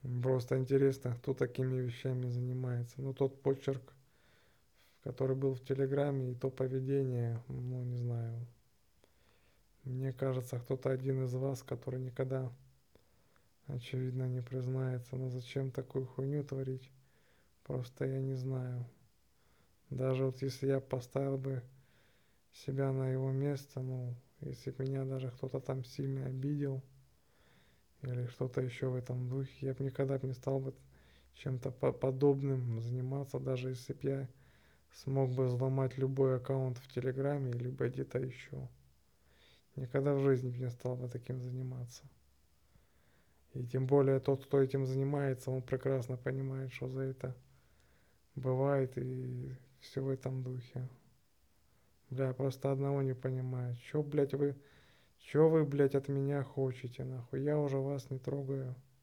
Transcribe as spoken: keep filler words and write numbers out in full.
Просто интересно, кто такими вещами занимается. Ну, тот почерк, который был в Телеграме, и то поведение, ну, не знаю. Мне кажется, кто-то один из вас, который никогда, очевидно, не признается. Но зачем такую хуйню творить? Просто я не знаю. Даже вот если я поставил бы себя на его место, ну, если бы меня даже кто-то там сильно обидел или что-то еще в этом духе, я бы никогда бы не стал бы чем-то по- подобным заниматься, даже если бы я смог бы взломать любой аккаунт в Телеграме, либо где-то еще. Никогда в жизни бы не стал бы таким заниматься. И тем более тот, кто этим занимается, он прекрасно понимает, что за это бывает и все в этом духе. Бля, просто одного не понимаю. Чё, блядь, вы, чё вы, блядь, от меня хотите, нахуй? Я уже вас не трогаю.